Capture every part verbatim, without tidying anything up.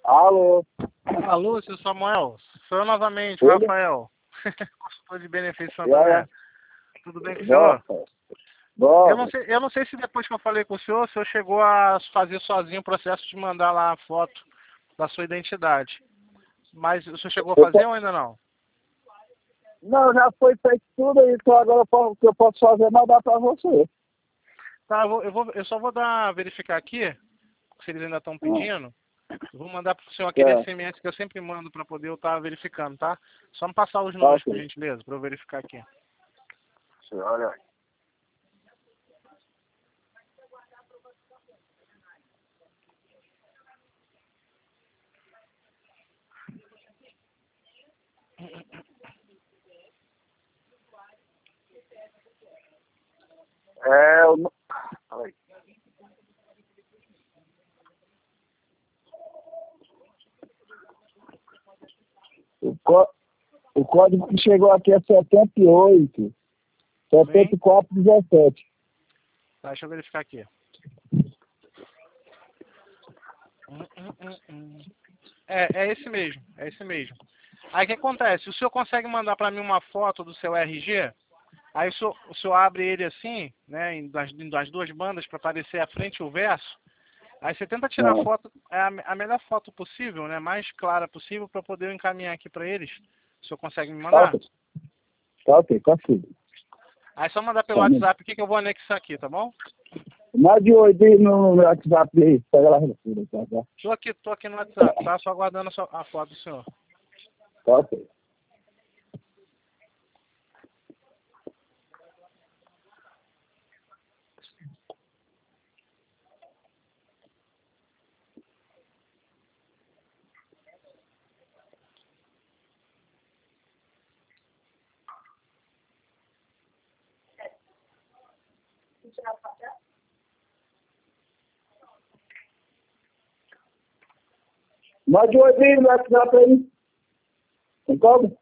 Alô? Alô, seu Samuel. Sou eu novamente, Oi? Rafael. Consultor de benefício Santander. Tudo bem com o senhor? Bom. Eu não, sei, eu não sei se depois que eu falei com o senhor, o senhor chegou a fazer sozinho o processo de mandar lá a foto da sua identidade. Mas o senhor chegou a fazer ou ainda não? Não, já foi feito tudo aí, então agora o que eu posso fazer é mandar para você. Tá, eu, vou, eu, vou, eu só vou dar verificar aqui, se eles ainda estão pedindo. Eu vou mandar para o senhor aquele É. S M S que eu sempre mando para poder eu estar verificando, tá? Só me passar os números, Ok. por gentileza, para eu verificar aqui. Olha. É o. Ai. O, có- o código que chegou aqui é setenta e oito, setenta e quatro, dezessete. Tá, deixa eu verificar aqui. Hum, hum, hum, hum. É, é esse mesmo, é esse mesmo. Aí o que acontece? O senhor consegue mandar para mim uma foto do seu R G? Aí o senhor, o senhor abre ele assim, né, em das, em das duas bandas para aparecer a frente e o verso. Aí você tenta tirar a Ah, foto, é a, a melhor foto possível, né, mais clara possível para poder eu encaminhar aqui para eles. O senhor consegue me tá mandar? ok, tá ok, consigo. Aí é só mandar pelo Tá, né? WhatsApp aqui que eu vou anexar aqui, tá bom? Mais de oito aí no meu WhatsApp aí, pega lá. Tá, tá. Tô aqui, tô aqui no WhatsApp, tá? Só aguardando a, sua- a foto do senhor. Tá ok. Mais de oito aí no WhatsApp aí. Tem como?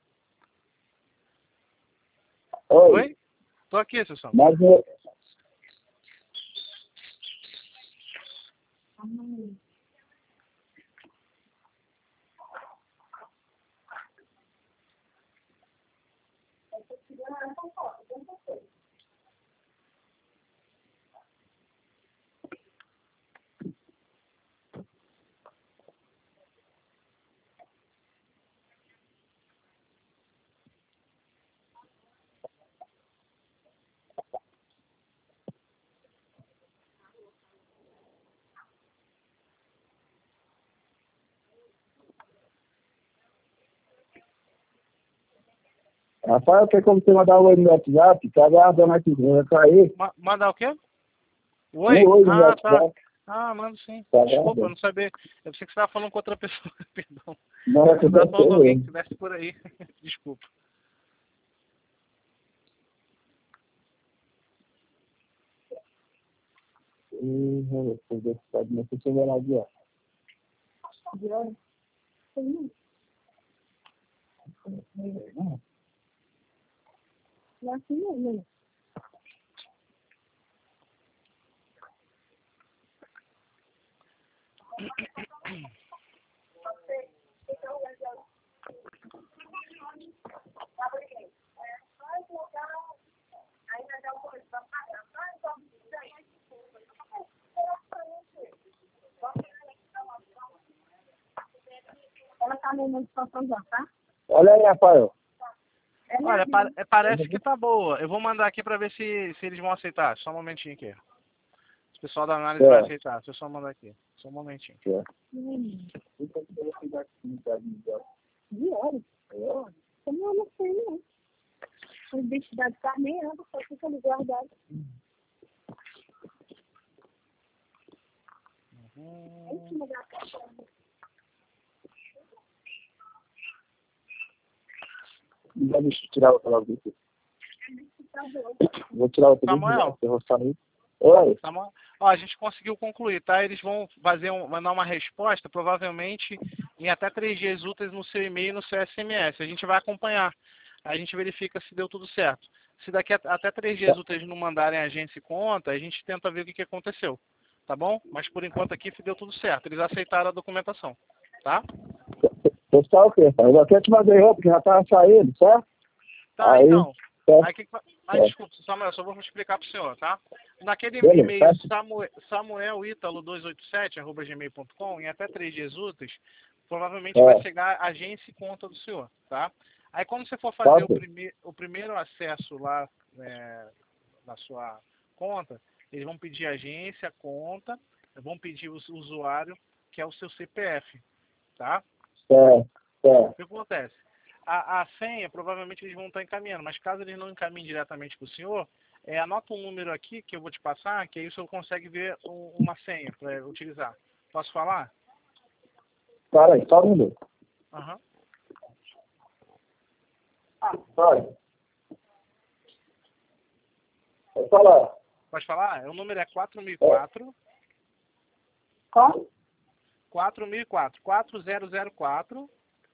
Oi. Oi? Tô aqui, seu Samuel. Mais de oito. Rafael, tem como você mandar um oi no WhatsApp? Tá aguardando aqui, vai cair. Ma mandar o quê? Um Oi? oi no Ah, tá. WhatsApp. Ah, mando sim. Tá Desculpa, eu aguardando. não sabia. Eu pensei que você estava falando com outra pessoa. Perdão. Não, é que Mandar deve só ser de alguém que eu. estivesse por aí. Desculpa. Ih, você deve estar de novo, você vai lá de ó. Ela tá numa situação já, tá? Olha aí, Rafael. Olha, pa é, parece que tá boa. Eu vou mandar aqui para ver se, se eles vão aceitar. Só um momentinho aqui. O pessoal da análise vai É. aceitar. Deixa eu só mandar aqui. Só um momentinho. É. Hum. De hora? Eu não sei, não. A identidade tá nem anda, só fica ali guardado. Uhum. Em cima da caixa. Deixa eu tirar o celular daqui. Vou tirar o telefone, Samuel, eu vou sair. Oi. Samuel, ó, a gente conseguiu concluir, tá? Eles vão fazer um, mandar uma resposta, provavelmente em até três dias úteis no seu e-mail e no seu S M S. A gente vai acompanhar. A gente verifica se deu tudo certo. Se daqui a, até três dias úteis não mandarem a agência e conta, a gente tenta ver o que, que aconteceu. Tá bom? Mas por enquanto aqui deu tudo certo. Eles aceitaram a documentação. tá? Postar o quê? Eu até te mandei roupa, que já tava saindo, certo? Tá, Aí, então. certo. Aí, que, aí É. desculpa, Samuel, só vou explicar pro senhor, tá? Naquele Beleza, e-mail tá. samuel, samuel ítalo duzentos e oitenta e sete arroba gmail ponto com, em até três dias úteis, provavelmente É. vai chegar a agência e conta do senhor, tá? Aí quando você for fazer Tá, o, prime, o primeiro acesso lá é, na sua conta, eles vão pedir agência, conta, vão pedir o usuário, que é o seu C P F, tá? certo, certo. O que acontece? A, a senha, provavelmente eles vão estar encaminhando, mas caso eles não encaminhem diretamente para o senhor, é, anota um número aqui que eu vou te passar, que aí o senhor consegue ver um, uma senha para utilizar. Posso falar? Para aí, só um minuto. Aham. Vai. Pode falar. Pode falar? O número é quatro mil e quatro, Qual? quatro mil e quatro, quatro zero zero quatro,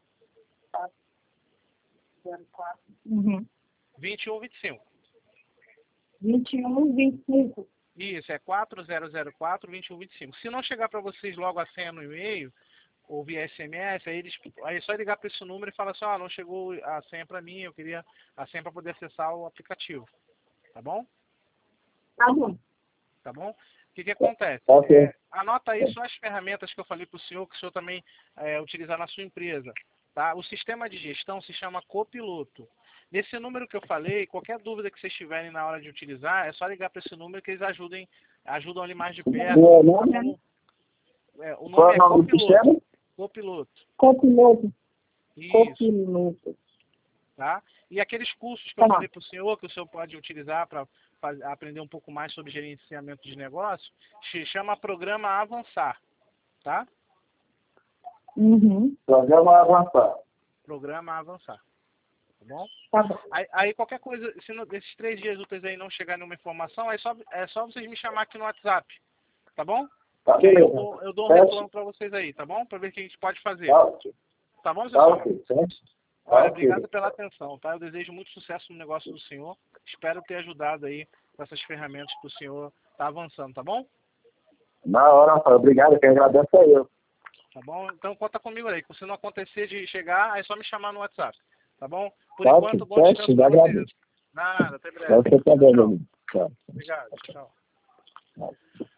zero quatro. Uhum. vinte e um vinte e cinco. vinte e um, vinte e cinco. Isso, é quatro zero zero quatro, vinte e um vinte e cinco. Se não chegar para vocês logo a senha no e-mail, ou via S M S, aí, eles, aí é só ligar para esse número e falar assim, ó, ah, não chegou a senha para mim, eu queria a senha para poder acessar o aplicativo. Tá bom? Tá bom. Tá bom? O que que acontece? Ok. É, anota aí só as ferramentas que eu falei para o senhor, que o senhor também é, utilizar na sua empresa. Tá? O sistema de gestão se chama Copiloto. Nesse número que eu falei, qualquer dúvida que vocês tiverem na hora de utilizar, é só ligar para esse número que eles ajudem, ajudam ali mais de perto. O Tá nome, bom? É, o qual nome é é o nome do Copiloto. sistema? Copiloto. Copiloto. Isso. Copiloto. Tá? E aqueles cursos que eu Tá. falei para o senhor, que o senhor pode utilizar para aprender um pouco mais sobre gerenciamento de negócio, se chama Programa Avançar. Tá? Uhum. Programa avançar. Programa Avançar. Tá bom? Tá bom. Aí, aí qualquer coisa, se no, nesses três dias úteis aí não chegar nenhuma informação, aí só, é só vocês me chamar aqui no WhatsApp. Tá bom? Tá, Que aí eu beleza. dou, eu dou um Certo. replano para vocês aí, tá bom? Para ver o que a gente pode fazer. Tá, ok. Tá bom, Tá, pessoal? ok. Certo? Olha, Tá, obrigado ok. pela atenção, tá? Eu desejo muito sucesso no negócio do senhor. Espero ter ajudado aí com essas ferramentas que o senhor está avançando, tá bom? Na hora, Rafael. Obrigado, quem agradece é eu. Tá bom? Então conta comigo aí. Se não acontecer de chegar, é só me chamar no WhatsApp. Tá bom? Por Tá, enquanto, ok. bom Certo, descanso já pra vocês. agradeço. Nada, até breve. Pra você também, Tchau. meu amigo. Tchau. Obrigado. Tchau. Tchau.